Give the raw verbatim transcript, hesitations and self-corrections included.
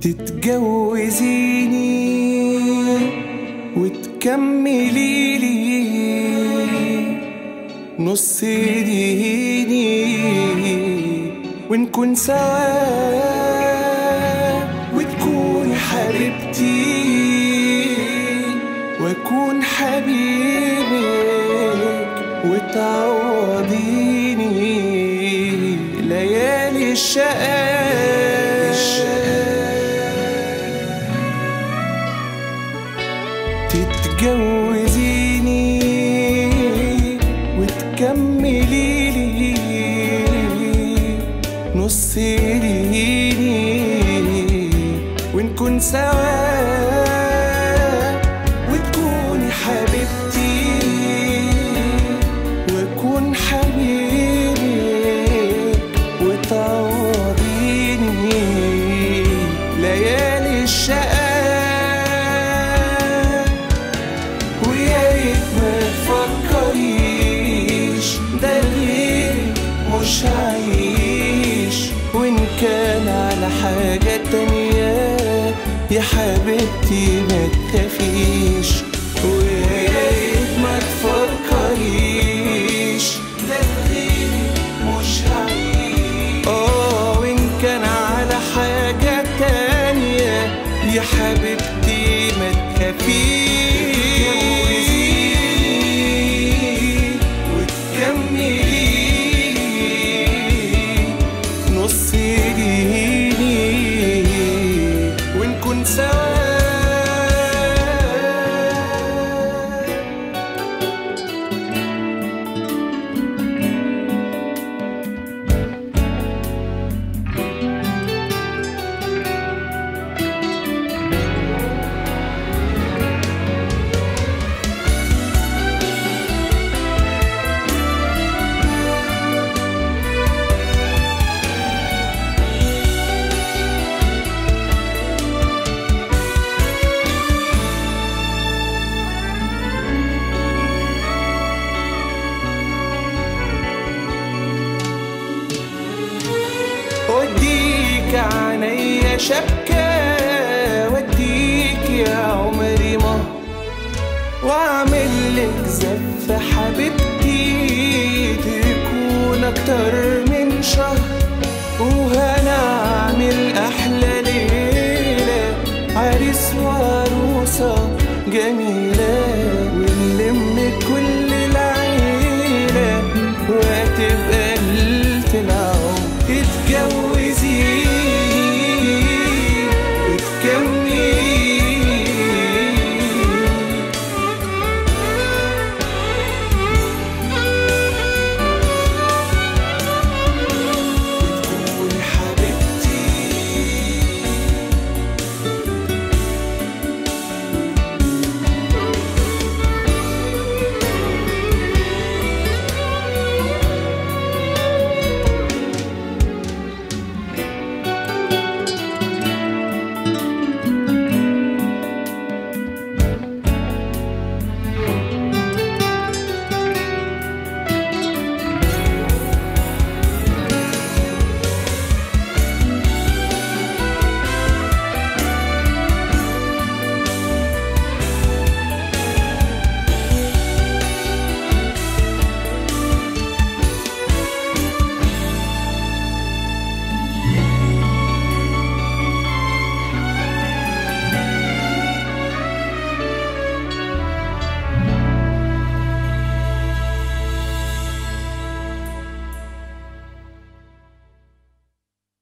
تتجوزيني وتكملي لي نص ديني ونكون سوا وتكوني حبيبتي واكون حبيبك وتعوضيني ليالي الشقاء. تتجوزيني وتكملي لي نص ديني ونكون سوا وتكوني حبيبتي واكون حبيبك وتعوضيني ليالي الشقاء. مش هعيش وإن كان على حاجة تانية يا حبيبتي ما تخافيش ويا ريت ما تفكريش ده غيري مش هعيش. اه وإن كان على حاجة تانية يا حبيبتي ما تخافيش. وديك عينيا شبكة وديك يا عمري ما واعمل لك زف حبيبتي